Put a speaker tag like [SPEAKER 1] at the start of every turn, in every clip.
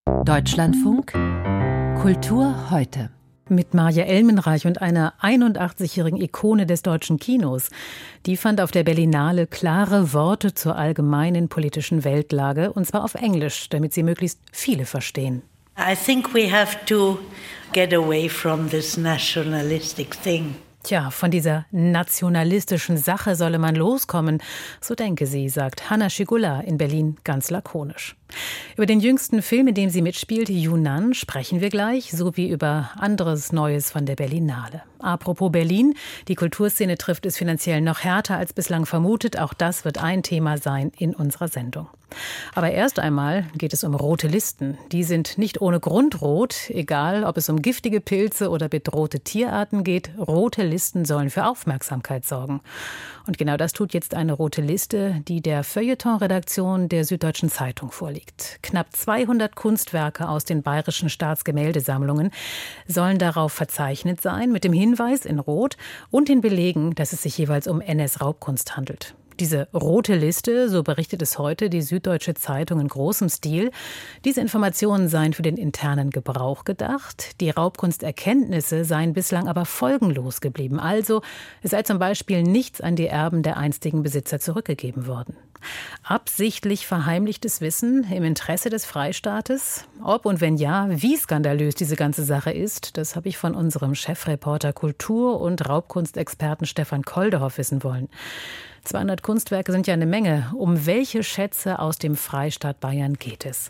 [SPEAKER 1] Deutschlandfunk Kultur heute.
[SPEAKER 2] Mit Marja Elmenreich und einer 81-jährigen Ikone des deutschen Kinos. Die fand auf der Berlinale klare Worte zur allgemeinen politischen Weltlage, und zwar auf Englisch, damit sie möglichst viele verstehen.
[SPEAKER 3] I think we have to get away from this nationalistic thing.
[SPEAKER 2] Tja, von dieser nationalistischen Sache solle man loskommen, so denke sie, sagt Hanna Schygulla in Berlin ganz lakonisch. Über den jüngsten Film, in dem sie mitspielt, Yunnan, sprechen wir gleich, sowie über anderes Neues von der Berlinale. Apropos Berlin, die Kulturszene trifft es finanziell noch härter als bislang vermutet. Auch das wird ein Thema sein in unserer Sendung. Aber erst einmal geht es um rote Listen. Die sind nicht ohne Grund rot, egal ob es um giftige Pilze oder bedrohte Tierarten geht. Rote Listen sollen für Aufmerksamkeit sorgen. Und genau das tut jetzt eine rote Liste, die der Feuilleton-Redaktion der Süddeutschen Zeitung vorliegt. Knapp 200 Kunstwerke aus den bayerischen Staatsgemäldesammlungen sollen darauf verzeichnet sein, mit dem Hinweis in Rot und den Belegen, dass es sich jeweils um NS-Raubkunst handelt. Diese rote Liste, so berichtet es heute die Süddeutsche Zeitung in großem Stil. Diese Informationen seien für den internen Gebrauch gedacht. Die Raubkunsterkenntnisse seien bislang aber folgenlos geblieben. Also, es sei zum Beispiel nichts an die Erben der einstigen Besitzer zurückgegeben worden. Absichtlich verheimlichtes Wissen im Interesse des Freistaates? Ob und wenn ja, wie skandalös diese ganze Sache ist, das habe ich von unserem Chefreporter Kultur- und Raubkunstexperten Stefan Koldehoff wissen wollen. 200 Kunstwerke sind ja eine Menge. Um welche Schätze aus dem Freistaat Bayern geht es?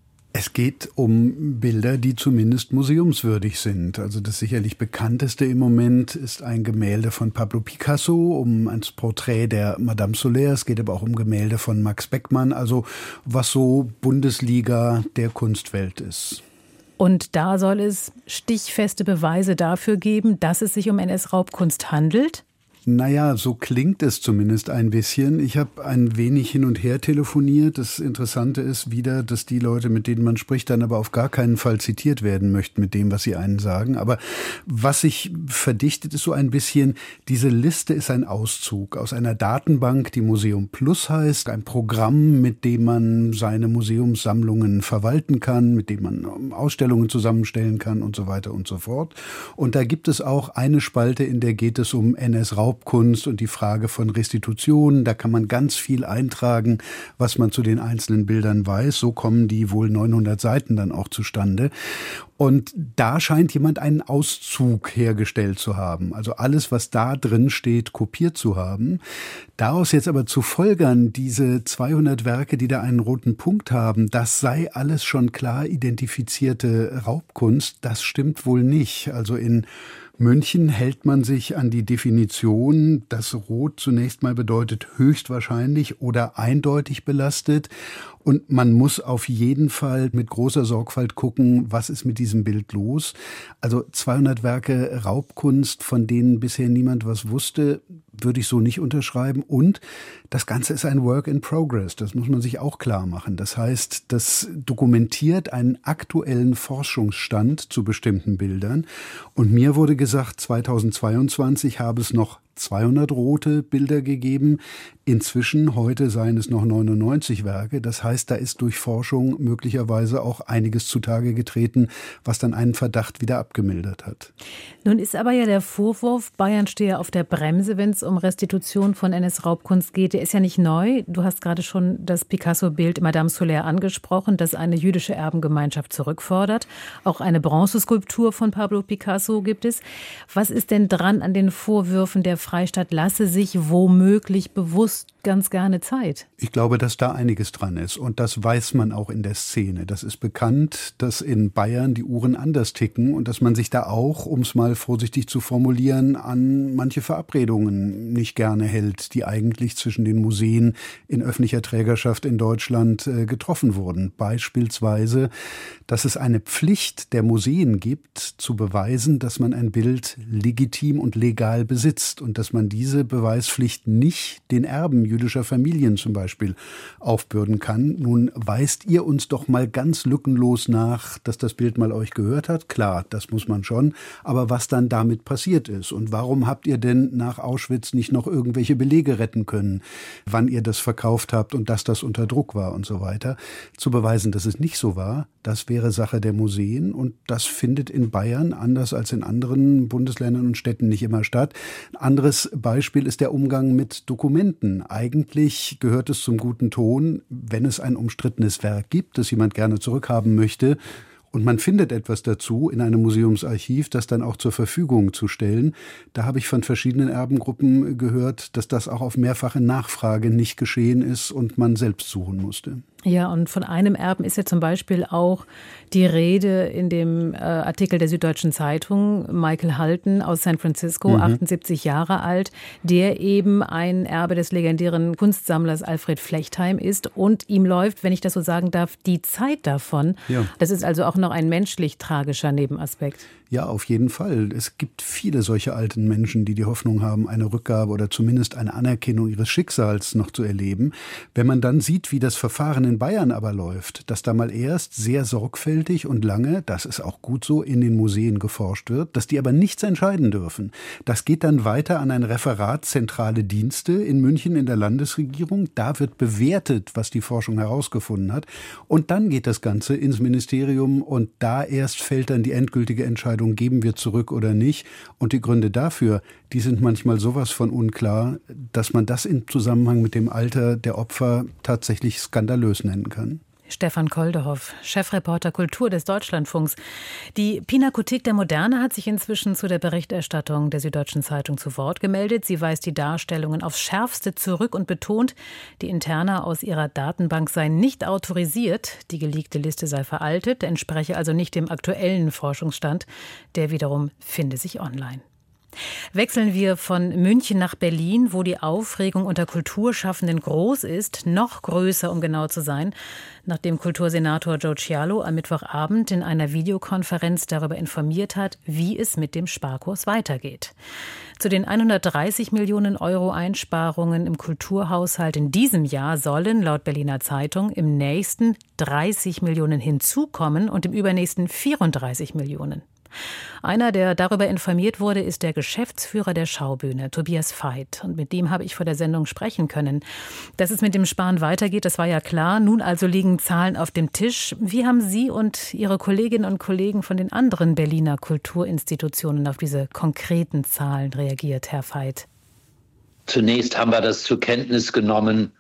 [SPEAKER 4] Es geht um Bilder, die zumindest museumswürdig sind. Also das sicherlich bekannteste im Moment ist ein Gemälde von Pablo Picasso, um ein Porträt der Madame Soler. Es geht aber auch um Gemälde von Max Beckmann, also was so Bundesliga der Kunstwelt ist.
[SPEAKER 2] Und da soll es stichfeste Beweise dafür geben, dass es sich um NS-Raubkunst handelt?
[SPEAKER 4] Naja, so klingt es zumindest ein bisschen. Ich habe ein wenig hin und her telefoniert. Das Interessante ist wieder, dass die Leute, mit denen man spricht, dann aber auf gar keinen Fall zitiert werden möchten mit dem, was sie einen sagen. Aber was sich verdichtet, ist so ein bisschen, diese Liste ist ein Auszug aus einer Datenbank, die Museum Plus heißt. Ein Programm, mit dem man seine Museumssammlungen verwalten kann, mit dem man Ausstellungen zusammenstellen kann und so weiter und so fort. Und da gibt es auch eine Spalte, in der geht es um NS-Raubkunst und die Frage von Restitution. Da kann man ganz viel eintragen, was man zu den einzelnen Bildern weiß. So kommen die wohl 900 Seiten dann auch zustande. Und da scheint jemand einen Auszug hergestellt zu haben. Also alles, was da drin steht, kopiert zu haben. Daraus jetzt aber zu folgern, diese 200 Werke, die da einen roten Punkt haben, das sei alles schon klar identifizierte Raubkunst, das stimmt wohl nicht. Also in München hält man sich an die Definition, dass Rot zunächst mal bedeutet höchstwahrscheinlich oder eindeutig belastet. Und man muss auf jeden Fall mit großer Sorgfalt gucken, was ist mit diesem Bild los. Also 200 Werke Raubkunst, von denen bisher niemand was wusste, würde ich so nicht unterschreiben. Und das Ganze ist ein Work in Progress. Das muss man sich auch klar machen. Das heißt, das dokumentiert einen aktuellen Forschungsstand zu bestimmten Bildern. Und mir wurde gesagt, 2022 habe es noch 200 rote Bilder gegeben. Inzwischen, heute seien es noch 99 Werke. Das heißt, da ist durch Forschung möglicherweise auch einiges zutage getreten, was dann einen Verdacht wieder abgemildert hat.
[SPEAKER 2] Nun ist aber ja der Vorwurf, Bayern stehe auf der Bremse, wenn es um Restitution von NS-Raubkunst geht. Der ist ja nicht neu. Du hast gerade schon das Picasso-Bild Madame Soler angesprochen, das eine jüdische Erbengemeinschaft zurückfordert. Auch eine Bronzeskulptur von Pablo Picasso gibt es. Was ist denn dran an den Vorwürfen, der Freistaat lasse sich womöglich bewusst ganz gerne Zeit?
[SPEAKER 4] Ich glaube, dass da einiges dran ist. Und das weiß man auch in der Szene. Das ist bekannt, dass in Bayern die Uhren anders ticken und dass man sich da auch, um es mal vorsichtig zu formulieren, an manche Verabredungen nicht gerne hält, die eigentlich zwischen den Museen in öffentlicher Trägerschaft in Deutschland getroffen wurden. Beispielsweise, dass es eine Pflicht der Museen gibt, zu beweisen, dass man ein Bild legitim und legal besitzt. Und und dass man diese Beweispflicht nicht den Erben jüdischer Familien zum Beispiel aufbürden kann. Nun weist ihr uns doch mal ganz lückenlos nach, dass das Bild mal euch gehört hat. Klar, das muss man schon. Aber was dann damit passiert ist und warum habt ihr denn nach Auschwitz nicht noch irgendwelche Belege retten können, wann ihr das verkauft habt und dass das unter Druck war und so weiter. Zu beweisen, dass es nicht so war, das wäre Sache der Museen und das findet in Bayern, anders als in anderen Bundesländern und Städten, nicht immer statt. Ein anderes Beispiel ist der Umgang mit Dokumenten. Eigentlich gehört es zum guten Ton, wenn es ein umstrittenes Werk gibt, das jemand gerne zurückhaben möchte, und man findet etwas dazu in einem Museumsarchiv, das dann auch zur Verfügung zu stellen. Da habe ich von verschiedenen Erbengruppen gehört, dass das auch auf mehrfache Nachfrage nicht geschehen ist und man selbst suchen musste.
[SPEAKER 2] Ja, und von einem Erben ist ja zum Beispiel auch die Rede in dem Artikel der Süddeutschen Zeitung. Michael Halton aus San Francisco, 78 Jahre alt, der eben ein Erbe des legendären Kunstsammlers Alfred Flechtheim ist. Und ihm läuft, wenn ich das so sagen darf, die Zeit davon. Ja. Das ist also auch noch ein menschlich tragischer Nebenaspekt.
[SPEAKER 4] Ja, auf jeden Fall. Es gibt viele solche alten Menschen, die die Hoffnung haben, eine Rückgabe oder zumindest eine Anerkennung ihres Schicksals noch zu erleben. Wenn man dann sieht, wie das Verfahren in Bayern aber läuft, dass da mal erst sehr sorgfältig und lange, das ist auch gut so, in den Museen geforscht wird, dass die aber nichts entscheiden dürfen. Das geht dann weiter an ein Referat Zentrale Dienste in München in der Landesregierung. Da wird bewertet, was die Forschung herausgefunden hat. Und dann geht das Ganze ins Ministerium und da erst fällt dann die endgültige Entscheidung, geben wir zurück oder nicht. Und die Gründe dafür, die sind manchmal sowas von unklar, dass man das im Zusammenhang mit dem Alter der Opfer tatsächlich skandalös nennen kann.
[SPEAKER 2] Stefan Koldehoff, Chefreporter Kultur des Deutschlandfunks. Die Pinakothek der Moderne hat sich inzwischen zu der Berichterstattung der Süddeutschen Zeitung zu Wort gemeldet. Sie weist die Darstellungen aufs Schärfste zurück und betont, die Interna aus ihrer Datenbank seien nicht autorisiert. Die geleakte Liste sei veraltet, entspreche also nicht dem aktuellen Forschungsstand. Der wiederum finde sich online. Wechseln wir von München nach Berlin, wo die Aufregung unter Kulturschaffenden groß ist, noch größer, um genau zu sein, nachdem Kultursenator Joe Cialo am Mittwochabend in einer Videokonferenz darüber informiert hat, wie es mit dem Sparkurs weitergeht. Zu den 130 Millionen Euro Einsparungen im Kulturhaushalt in diesem Jahr sollen laut Berliner Zeitung im nächsten 30 Millionen hinzukommen und im übernächsten 34 Millionen. Einer, der darüber informiert wurde, ist der Geschäftsführer der Schaubühne, Tobias Veit. Und mit dem habe ich vor der Sendung sprechen können. Dass es mit dem Sparen weitergeht, das war ja klar. Nun also liegen Zahlen auf dem Tisch. Wie haben Sie und Ihre Kolleginnen und Kollegen von den anderen Berliner Kulturinstitutionen auf diese konkreten Zahlen reagiert, Herr Veit?
[SPEAKER 5] Zunächst haben wir das zur Kenntnis genommen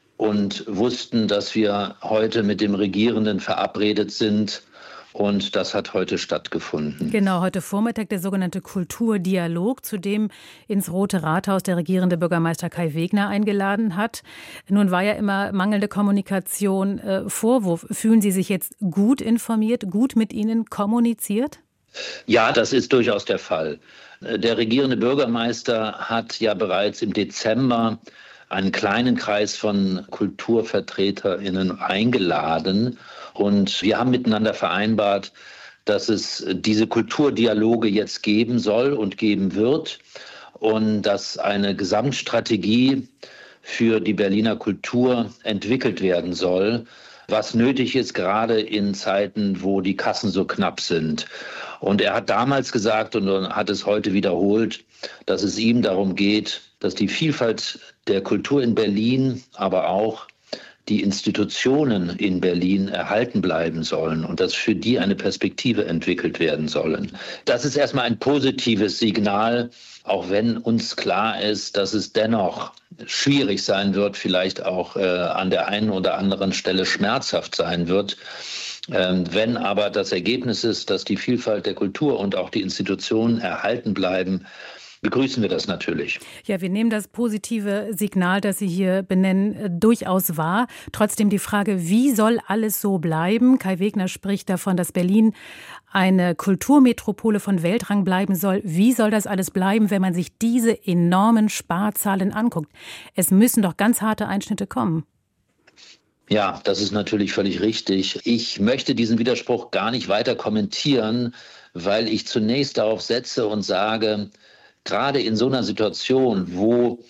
[SPEAKER 5] und wussten, dass wir heute mit dem Regierenden verabredet sind. Und das hat heute stattgefunden.
[SPEAKER 2] Genau, heute Vormittag der sogenannte Kulturdialog, zu dem ins Rote Rathaus der regierende Bürgermeister Kai Wegner eingeladen hat. Nun war ja immer mangelnde Kommunikation Vorwurf. Fühlen Sie sich jetzt gut informiert, gut mit Ihnen kommuniziert?
[SPEAKER 5] Ja, das ist durchaus der Fall. Der regierende Bürgermeister hat ja bereits im Dezember einen kleinen Kreis von KulturvertreterInnen eingeladen. Und wir haben miteinander vereinbart, dass es diese Kulturdialoge jetzt geben soll und geben wird und dass eine Gesamtstrategie für die Berliner Kultur entwickelt werden soll, was nötig ist, gerade in Zeiten, wo die Kassen so knapp sind. Und er hat damals gesagt und hat es heute wiederholt, dass es ihm darum geht, dass die Vielfalt der Kultur in Berlin, aber auch die Institutionen in Berlin erhalten bleiben sollen und dass für die eine Perspektive entwickelt werden sollen. Das ist erstmal ein positives Signal, auch wenn uns klar ist, dass es dennoch schwierig sein wird, vielleicht auch an der einen oder anderen Stelle schmerzhaft sein wird. Wenn aber das Ergebnis ist, dass die Vielfalt der Kultur und auch die Institutionen erhalten bleiben, begrüßen wir das natürlich.
[SPEAKER 2] Ja, wir nehmen das positive Signal, das Sie hier benennen, durchaus wahr. Trotzdem die Frage, wie soll alles so bleiben? Kai Wegner spricht davon, dass Berlin eine Kulturmetropole von Weltrang bleiben soll. Wie soll das alles bleiben, wenn man sich diese enormen Sparzahlen anguckt? Es müssen doch ganz harte Einschnitte kommen.
[SPEAKER 5] Ja, das ist natürlich völlig richtig. Ich möchte diesen Widerspruch gar nicht weiter kommentieren, weil ich zunächst darauf setze und sage, gerade in so einer Situation, wo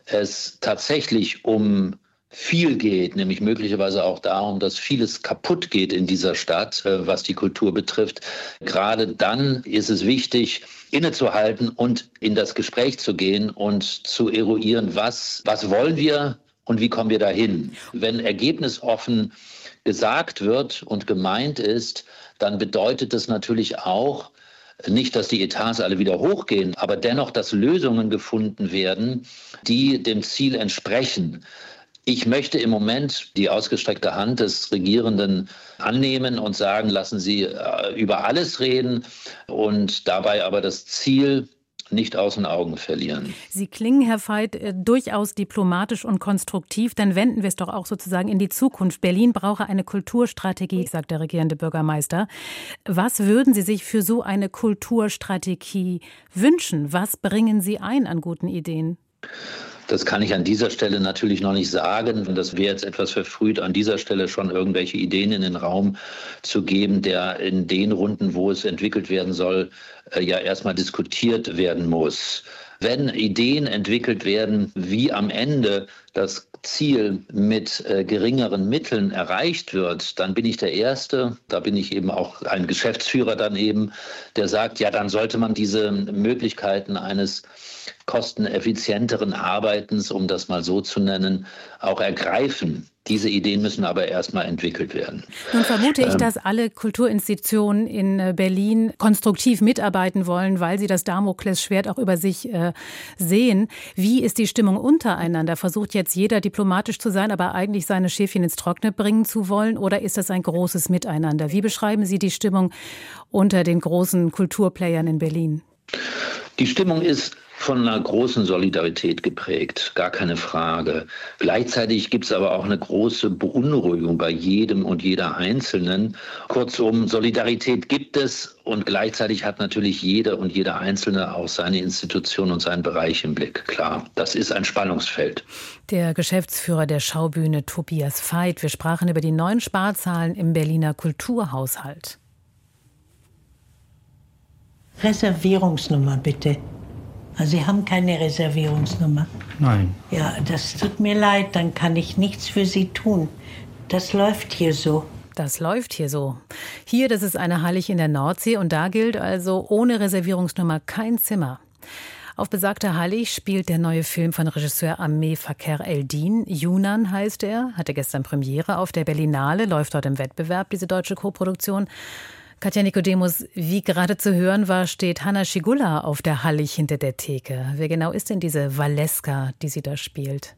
[SPEAKER 5] es tatsächlich um viel geht, nämlich möglicherweise auch darum, dass vieles kaputt geht in dieser Stadt, was die Kultur betrifft. Gerade dann ist es wichtig, innezuhalten und in das Gespräch zu gehen und zu eruieren, was wollen wir und wie kommen wir dahin. Wenn ergebnisoffen gesagt wird und gemeint ist, dann bedeutet das natürlich auch, nicht, dass die Etats alle wieder hochgehen, aber dennoch, dass Lösungen gefunden werden, die dem Ziel entsprechen. Ich möchte im Moment die ausgestreckte Hand des Regierenden annehmen und sagen, lassen Sie über alles reden und dabei aber das Ziel nicht aus den Augen verlieren.
[SPEAKER 2] Sie klingen, Herr Veit, durchaus diplomatisch und konstruktiv. Dann wenden wir es doch auch sozusagen in die Zukunft. Berlin brauche eine Kulturstrategie, sagt der regierende Bürgermeister. Was würden Sie sich für so eine Kulturstrategie wünschen? Was bringen Sie ein an guten Ideen?
[SPEAKER 5] Das kann ich an dieser Stelle natürlich noch nicht sagen. Und das wäre jetzt etwas verfrüht, an dieser Stelle schon irgendwelche Ideen in den Raum zu geben, der in den Runden, wo es entwickelt werden soll, ja erstmal diskutiert werden muss. Wenn Ideen entwickelt werden, wie am Ende das Ziel mit geringeren Mitteln erreicht wird, dann bin ich der Erste, da bin ich eben auch ein Geschäftsführer dann eben, der sagt, ja, dann sollte man diese Möglichkeiten eines kosteneffizienteren Arbeitens, um das mal so zu nennen, auch ergreifen. Diese Ideen müssen aber erstmal entwickelt werden.
[SPEAKER 2] Nun vermute ich, dass alle Kulturinstitutionen in Berlin konstruktiv mitarbeiten wollen, weil sie das Damoklesschwert auch über sich sehen. Wie ist die Stimmung untereinander? Versucht jetzt jeder diplomatisch zu sein, aber eigentlich seine Schäfchen ins Trockene bringen zu wollen? Oder ist das ein großes Miteinander? Wie beschreiben Sie die Stimmung unter den großen Kulturplayern in Berlin?
[SPEAKER 5] Die Stimmung ist von einer großen Solidarität geprägt, gar keine Frage. Gleichzeitig gibt es aber auch eine große Beunruhigung bei jedem und jeder Einzelnen. Kurzum, Solidarität gibt es und gleichzeitig hat natürlich jeder und jeder Einzelne auch seine Institution und seinen Bereich im Blick. Klar, das ist ein Spannungsfeld.
[SPEAKER 2] Der Geschäftsführer der Schaubühne Tobias Veit. Wir sprachen über die neuen Sparzahlen im Berliner Kulturhaushalt.
[SPEAKER 3] Reservierungsnummer bitte. Sie haben keine Reservierungsnummer?
[SPEAKER 6] Nein.
[SPEAKER 3] Ja, das tut mir leid, dann kann ich nichts für Sie tun. Das läuft hier so.
[SPEAKER 2] Das läuft hier so. Hier, das ist eine Hallig in der Nordsee und da gilt also ohne Reservierungsnummer kein Zimmer. Auf besagter Hallig spielt der neue Film von Regisseur Amé Faker Eldin. Yunan heißt er, hatte gestern Premiere auf der Berlinale, läuft dort im Wettbewerb, diese deutsche Koproduktion. Katja Nikodemus, wie gerade zu hören war, steht Hanna Schygulla auf der Hallig hinter der Theke. Wer genau ist denn diese Valeska, die sie da spielt?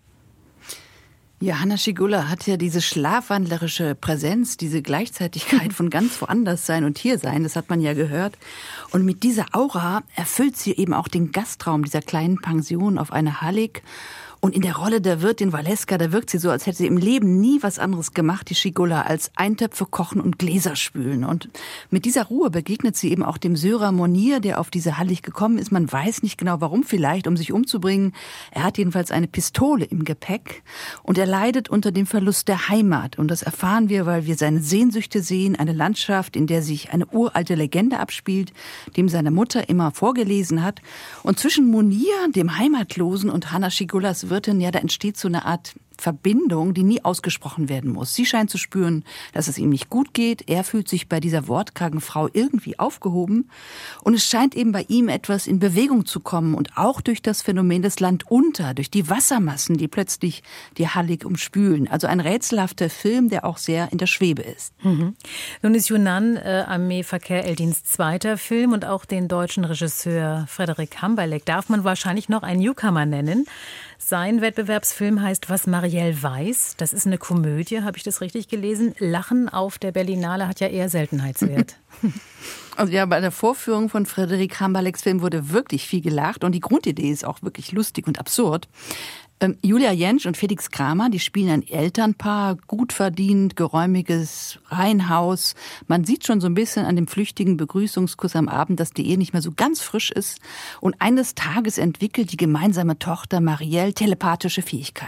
[SPEAKER 7] Ja, Hanna Schygulla hat ja diese schlafwandlerische Präsenz, diese Gleichzeitigkeit von ganz woanders sein und hier sein, das hat man ja gehört. Und mit dieser Aura erfüllt sie eben auch den Gastraum dieser kleinen Pension auf einer Hallig. Und in der Rolle der Wirtin Valeska, da wirkt sie so, als hätte sie im Leben nie was anderes gemacht, die Schygulla, als Eintöpfe kochen und Gläser spülen. Und mit dieser Ruhe begegnet sie eben auch dem Sörer Monir, der auf diese Hallig gekommen ist. Man weiß nicht genau warum, vielleicht um sich umzubringen. Er hat jedenfalls eine Pistole im Gepäck und er leidet unter dem Verlust der Heimat. Und das erfahren wir, weil wir seine Sehnsüchte sehen, eine Landschaft, in der sich eine uralte Legende abspielt, die ihm seine Mutter immer vorgelesen hat. Und zwischen Monir, dem Heimatlosen, und Hanna Schygullas Wirtin, ja, da entsteht so eine Art Verbindung, die nie ausgesprochen werden muss. Sie scheint zu spüren, dass es ihm nicht gut geht. Er fühlt sich bei dieser wortkargen Frau irgendwie aufgehoben. Und es scheint eben bei ihm etwas in Bewegung zu kommen. Und auch durch das Phänomen des Landunter, durch die Wassermassen, die plötzlich die Hallig umspülen. Also ein rätselhafter Film, der auch sehr in der Schwebe ist.
[SPEAKER 2] Mhm. Nun ist Yunan Amé Faker Eldins zweiter Film und auch den deutschen Regisseur Frederick Hamberleck darf man wahrscheinlich noch einen Newcomer nennen. Sein Wettbewerbsfilm heißt Was Marielle weiß. Das ist eine Komödie, habe ich das richtig gelesen? Lachen auf der Berlinale hat ja eher Seltenheitswert.
[SPEAKER 7] Also ja, bei der Vorführung von Frederick Hamberlecks Film wurde wirklich viel gelacht und die Grundidee ist auch wirklich lustig und absurd. Julia Jentsch und Felix Kramer, die spielen ein Elternpaar, gut verdient, geräumiges Reihenhaus. Man sieht schon so ein bisschen an dem flüchtigen Begrüßungskuss am Abend, dass die Ehe nicht mehr so ganz frisch ist. Und eines Tages entwickelt die gemeinsame Tochter Marielle telepathische Fähigkeiten.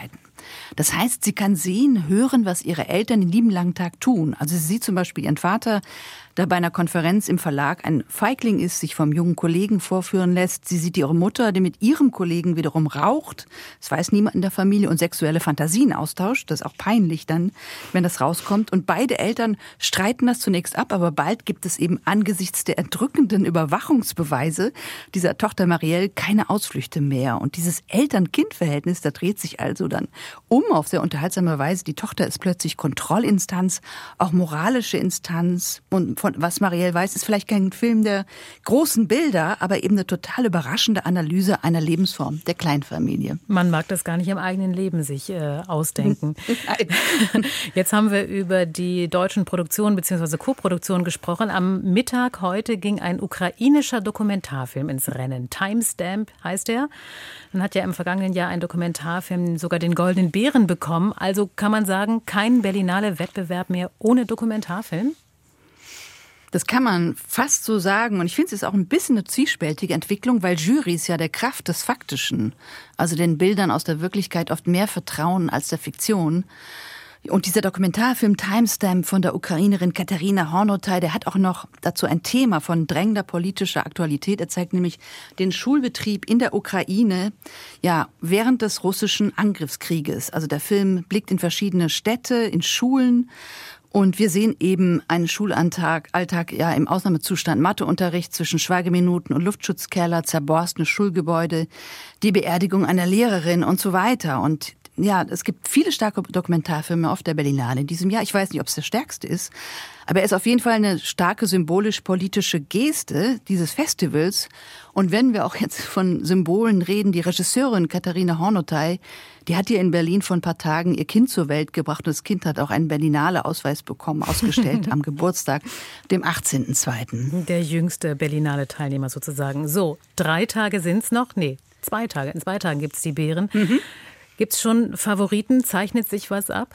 [SPEAKER 7] Das heißt, sie kann sehen, hören, was ihre Eltern den lieben langen Tag tun. Also sie sieht zum Beispiel ihren Vater, der bei einer Konferenz im Verlag ein Feigling ist, sich vom jungen Kollegen vorführen lässt. Sie sieht ihre Mutter, die mit ihrem Kollegen wiederum raucht. Das weiß niemand in der Familie und sexuelle Fantasien austauscht. Das ist auch peinlich dann, wenn das rauskommt. Und beide Eltern streiten das zunächst ab, aber bald gibt es eben angesichts der erdrückenden Überwachungsbeweise dieser Tochter Marielle keine Ausflüchte mehr. Und dieses Eltern-Kind-Verhältnis, da dreht sich also dann auf sehr unterhaltsame Weise. Die Tochter ist plötzlich Kontrollinstanz, auch moralische Instanz. Und von was Marielle weiß, ist vielleicht kein Film der großen Bilder, aber eben eine total überraschende Analyse einer Lebensform der Kleinfamilie.
[SPEAKER 2] Man mag das gar nicht im eigenen Leben sich ausdenken. Jetzt haben wir über die deutschen Produktionen bzw. Co-Produktionen gesprochen. Am Mittag heute ging ein ukrainischer Dokumentarfilm ins Rennen. Timestamp heißt er. Dann hat ja im vergangenen Jahr ein Dokumentarfilm sogar den Goldenen Bären bekommen. Also kann man sagen, kein Berlinale-Wettbewerb mehr ohne Dokumentarfilm?
[SPEAKER 7] Das kann man fast so sagen. Und ich finde, es ist auch ein bisschen eine zwiespältige Entwicklung, weil Jurys ja der Kraft des Faktischen, also den Bildern aus der Wirklichkeit, oft mehr vertrauen als der Fiktion. Und dieser Dokumentarfilm Timestamp von der Ukrainerin Katerina Hornotay, der hat auch noch dazu ein Thema von drängender politischer Aktualität. Er zeigt nämlich den Schulbetrieb in der Ukraine, ja, während des russischen Angriffskrieges. Also der Film blickt in verschiedene Städte, in Schulen. Und wir sehen eben einen Schulalltag ja, im Ausnahmezustand, Matheunterricht zwischen Schweigeminuten und Luftschutzkeller, zerborstene Schulgebäude, die Beerdigung einer Lehrerin und so weiter. Und ja, es gibt viele starke Dokumentarfilme auf der Berlinale in diesem Jahr. Ich weiß nicht, ob es der stärkste ist, aber er ist auf jeden Fall eine starke symbolisch-politische Geste dieses Festivals. Und wenn wir auch jetzt von Symbolen reden, die Regisseurin Katerina Hornotay, die hat hier in Berlin vor ein paar Tagen ihr Kind zur Welt gebracht. Und das Kind hat auch einen Berlinale-Ausweis bekommen, ausgestellt am Geburtstag, dem 18.02.
[SPEAKER 2] Der jüngste Berlinale-Teilnehmer sozusagen. So, 3 Tage sind's noch? Nee, 2 Tage. In 2 Tagen gibt's die Bären. Gibt's schon Favoriten? Zeichnet sich was ab?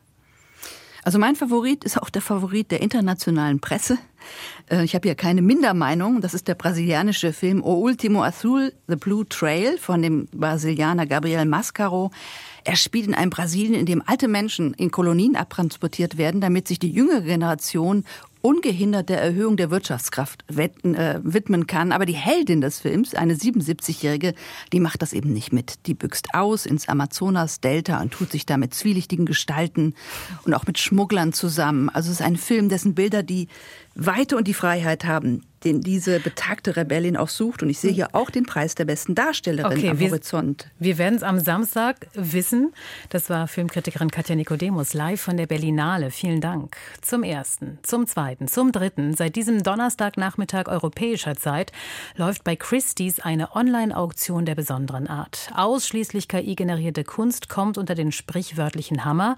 [SPEAKER 7] Also mein Favorit ist auch der Favorit der internationalen Presse. Ich habe hier keine Mindermeinung. Das ist der brasilianische Film O Último Azul, The Blue Trail von dem Brasilianer Gabriel Mascaro. Er spielt in einem Brasilien, in dem alte Menschen in Kolonien abtransportiert werden, damit sich die jüngere Generation ungehindert der Erhöhung der Wirtschaftskraft widmen kann. Aber die Heldin des Films, eine 77-Jährige, die macht das eben nicht mit. Die büxt aus ins Amazonas-Delta und tut sich da mit zwielichtigen Gestalten und auch mit Schmugglern zusammen. Also es ist ein Film, dessen Bilder die Weite und die Freiheit haben, den diese betagte Rebellin auch sucht. Und ich sehe hier auch den Preis der besten Darstellerin am Horizont.
[SPEAKER 2] Wir werden es am Samstag wissen. Das war Filmkritikerin Katja Nicodemus live von der Berlinale. Vielen Dank. Zum Ersten, zum Zweiten, zum Dritten. Seit diesem Donnerstagnachmittag europäischer Zeit läuft bei Christie's eine Online-Auktion der besonderen Art. Ausschließlich KI-generierte Kunst kommt unter den sprichwörtlichen Hammer.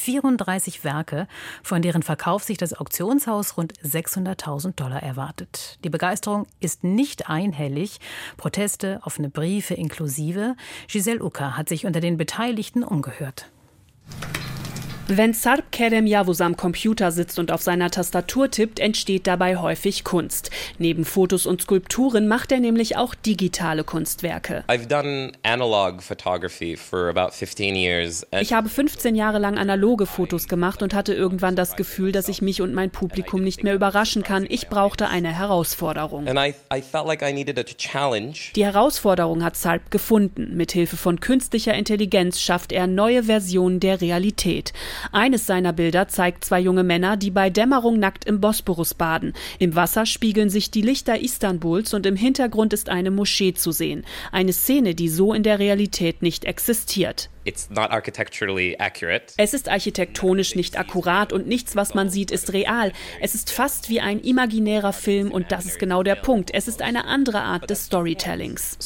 [SPEAKER 2] 34 Werke, von deren Verkauf sich das Auktionshaus rund $600.000 erwartet. Die Begeisterung ist nicht einhellig. Proteste, offene Briefe inklusive. Giselle Ucker hat sich unter den Beteiligten umgehört.
[SPEAKER 6] Wenn Sarp Kerem-Yavuz am Computer sitzt und auf seiner Tastatur tippt, entsteht dabei häufig Kunst. Neben Fotos und Skulpturen macht er nämlich auch digitale Kunstwerke. Ich habe 15 Jahre lang analoge Fotos gemacht und hatte irgendwann das Gefühl, dass ich mich und mein Publikum nicht mehr überraschen kann. Ich brauchte eine Herausforderung. Die Herausforderung hat Sarp gefunden. Mithilfe von künstlicher Intelligenz schafft er neue Versionen der Realität. Eines seiner Bilder zeigt 2 junge Männer, die bei Dämmerung nackt im Bosporus baden. Im Wasser spiegeln sich die Lichter Istanbuls und im Hintergrund ist eine Moschee zu sehen. Eine Szene, die so in der Realität nicht existiert. Es ist architektonisch nicht akkurat und nichts, was man sieht, ist real. Es ist fast wie ein imaginärer Film und das ist genau der Punkt. Es ist eine andere Art des Storytellings.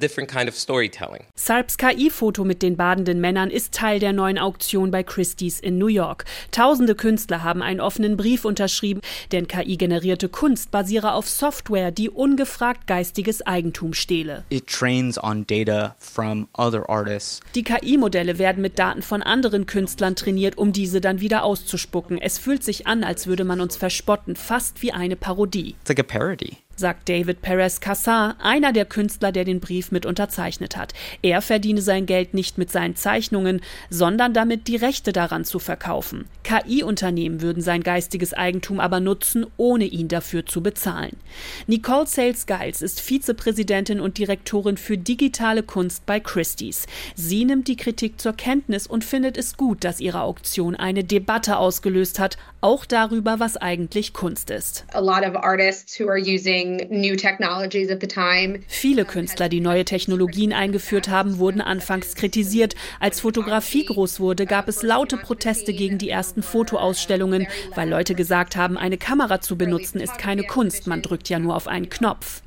[SPEAKER 6] Sarps KI-Foto mit den badenden Männern ist Teil der neuen Auktion bei Christie's in New York. Tausende Künstler haben einen offenen Brief unterschrieben, denn KI-generierte Kunst basiere auf Software, die ungefragt geistiges Eigentum stehle.
[SPEAKER 8] It trains on data from other artists.
[SPEAKER 6] Die KI-Modelle werden mit Daten von anderen Künstlern trainiert, um diese dann wieder auszuspucken. Es fühlt sich an, als würde man uns verspotten, fast wie eine Parodie.
[SPEAKER 8] It's like a parody.
[SPEAKER 6] sagt David Perez-Cassin, einer der Künstler, der den Brief mit unterzeichnet hat. Er verdiene sein Geld nicht mit seinen Zeichnungen, sondern damit, die Rechte daran zu verkaufen. KI-Unternehmen würden sein geistiges Eigentum aber nutzen, ohne ihn dafür zu bezahlen. Nicole Sayles-Giles ist Vizepräsidentin und Direktorin für digitale Kunst bei Christie's. Sie nimmt die Kritik zur Kenntnis und findet es gut, dass ihre Auktion eine Debatte ausgelöst hat, auch darüber, was eigentlich Kunst ist. Viele Künstler, die neue Technologien eingeführt haben, wurden anfangs kritisiert. Als Fotografie groß wurde, gab es laute Proteste gegen die ersten Fotoausstellungen, weil Leute gesagt haben, eine Kamera zu benutzen ist keine Kunst, man drückt ja nur auf einen Knopf.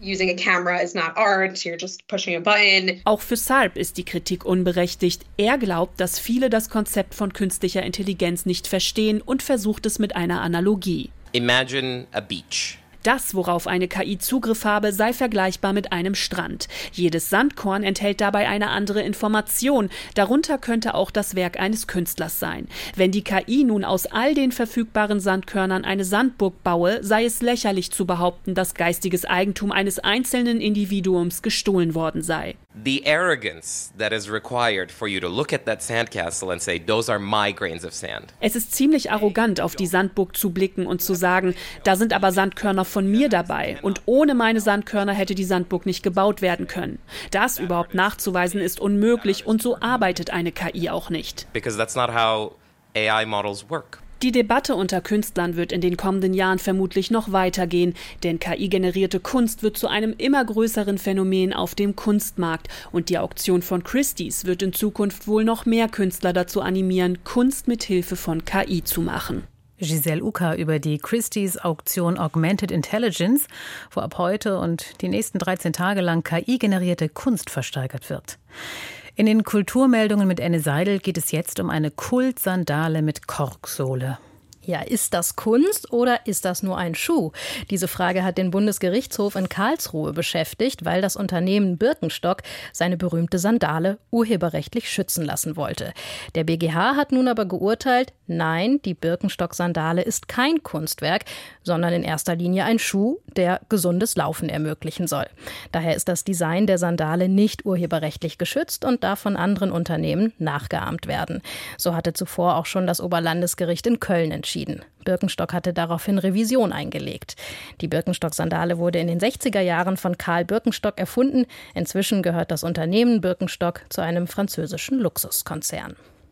[SPEAKER 6] Auch für Sarp ist die Kritik unberechtigt. Er glaubt, dass viele das Konzept von künstlicher Intelligenz nicht verstehen und versucht es mit einer Analogie.
[SPEAKER 9] Imagine a beach.
[SPEAKER 6] Das, worauf eine KI Zugriff habe, sei vergleichbar mit einem Strand. Jedes Sandkorn enthält dabei eine andere Information. Darunter könnte auch das Werk eines Künstlers sein. Wenn die KI nun aus all den verfügbaren Sandkörnern eine Sandburg baue, sei es lächerlich zu behaupten, dass geistiges Eigentum eines einzelnen Individuums gestohlen worden sei.
[SPEAKER 9] The arrogance that is required for you to look at that sandcastle and say, those are my grains of sand.
[SPEAKER 6] Es ist ziemlich arrogant, auf die Sandburg zu blicken und zu sagen, da sind aber Sandkörner von mir dabei und ohne meine Sandkörner hätte die Sandburg nicht gebaut werden können. Das überhaupt nachzuweisen ist unmöglich und so arbeitet eine KI auch nicht.
[SPEAKER 9] Because that's not how AI models work.
[SPEAKER 6] Die Debatte unter Künstlern wird in den kommenden Jahren vermutlich noch weitergehen, denn KI-generierte Kunst wird zu einem immer größeren Phänomen auf dem Kunstmarkt und die Auktion von Christie's wird in Zukunft wohl noch mehr Künstler dazu animieren, Kunst mit Hilfe von KI zu machen.
[SPEAKER 2] Giselle Uka über die Christie's Auktion Augmented Intelligence, wo ab heute und die nächsten 13 Tage lang KI-generierte Kunst versteigert wird. In den Kulturmeldungen mit Anne Seidel geht es jetzt um eine Kultsandale mit Korksohle.
[SPEAKER 10] Ja, ist das Kunst oder ist das nur ein Schuh? Diese Frage hat den Bundesgerichtshof in Karlsruhe beschäftigt, weil das Unternehmen Birkenstock seine berühmte Sandale urheberrechtlich schützen lassen wollte. Der BGH hat nun aber geurteilt, nein, die Birkenstock-Sandale ist kein Kunstwerk, sondern in erster Linie ein Schuh, der gesundes Laufen ermöglichen soll. Daher ist das Design der Sandale nicht urheberrechtlich geschützt und darf von anderen Unternehmen nachgeahmt werden. So hatte zuvor auch schon das Oberlandesgericht in Köln entschieden. Birkenstock hatte daraufhin Revision eingelegt. Die Birkenstock-Sandale wurde in den 60er Jahren von Karl Birkenstock erfunden. Inzwischen gehört das Unternehmen Birkenstock zu einem französischen Luxuskonzern.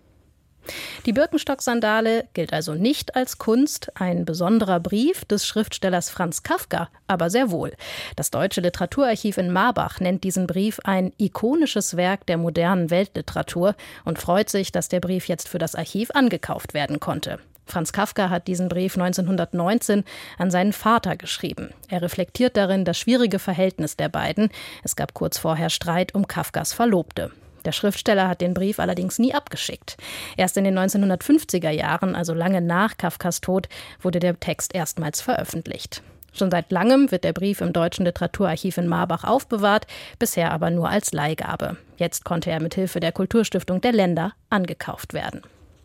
[SPEAKER 10] Die Birkenstock-Sandale gilt also nicht als Kunst, ein besonderer Brief des Schriftstellers Franz Kafka, aber sehr wohl. Das Deutsche Literaturarchiv in Marbach nennt diesen Brief ein ikonisches Werk der modernen Weltliteratur und freut sich, dass der Brief jetzt für das Archiv angekauft werden konnte. Franz Kafka hat diesen Brief 1919 an seinen Vater geschrieben. Er reflektiert darin das schwierige Verhältnis der beiden. Es gab kurz vorher Streit um Kafkas Verlobte. Der Schriftsteller hat den Brief allerdings nie abgeschickt. Erst in den 1950er Jahren, also lange nach Kafkas Tod, wurde der Text erstmals veröffentlicht. Schon seit langem wird der Brief im Deutschen Literaturarchiv in Marbach aufbewahrt, bisher aber nur als Leihgabe. Jetzt konnte er mit Hilfe der Kulturstiftung der Länder angekauft werden.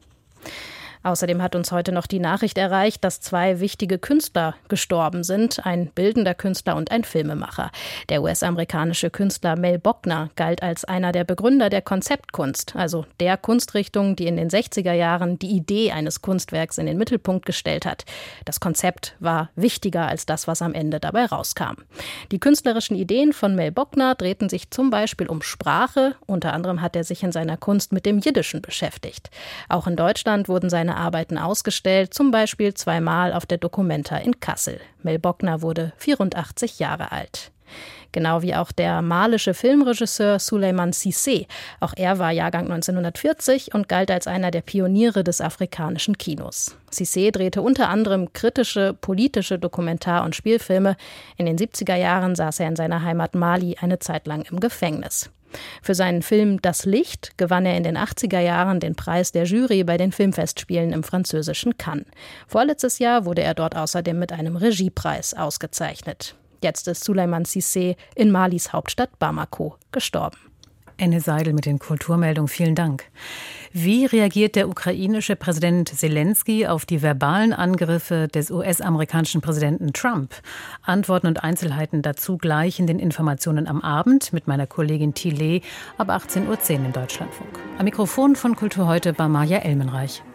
[SPEAKER 10] Außerdem hat uns heute noch die Nachricht erreicht, dass 2 wichtige Künstler gestorben sind, ein bildender Künstler und ein Filmemacher. Der US-amerikanische Künstler Mel Bockner galt als einer der Begründer der Konzeptkunst, also der Kunstrichtung, die in den 60er Jahren die Idee eines Kunstwerks in den Mittelpunkt gestellt hat. Das Konzept war wichtiger als das, was am Ende dabei rauskam. Die künstlerischen Ideen von Mel Bockner drehten sich zum Beispiel um Sprache. Unter anderem hat er sich in seiner Kunst mit dem Jiddischen beschäftigt. Auch in Deutschland wurden seine Arbeiten ausgestellt, zum Beispiel 2-mal auf der Documenta in Kassel. Mel Bockner wurde 84 Jahre alt. Genau wie auch der malische Filmregisseur Souleymane Cissé. Auch er war Jahrgang 1940 und galt als einer der Pioniere des afrikanischen Kinos. Cissé drehte unter anderem kritische, politische Dokumentar- und Spielfilme. In den 70er Jahren saß er in seiner Heimat Mali eine Zeit lang im Gefängnis. Für seinen Film Das Licht gewann er in den 80er Jahren den Preis der Jury bei den Filmfestspielen im französischen Cannes. Vorletztes Jahr wurde er dort außerdem mit einem Regiepreis ausgezeichnet. Jetzt ist Souleymane Cissé in Malis Hauptstadt Bamako gestorben.
[SPEAKER 2] Anne Seidel mit den Kulturmeldungen. Vielen Dank. Wie reagiert der ukrainische Präsident Zelensky auf die verbalen Angriffe des US-amerikanischen Präsidenten Trump? Antworten und Einzelheiten dazu gleich in den Informationen am Abend mit meiner Kollegin Thiele ab 18.10 Uhr im Deutschlandfunk. Am Mikrofon von Kultur heute bei Maja Elmenreich.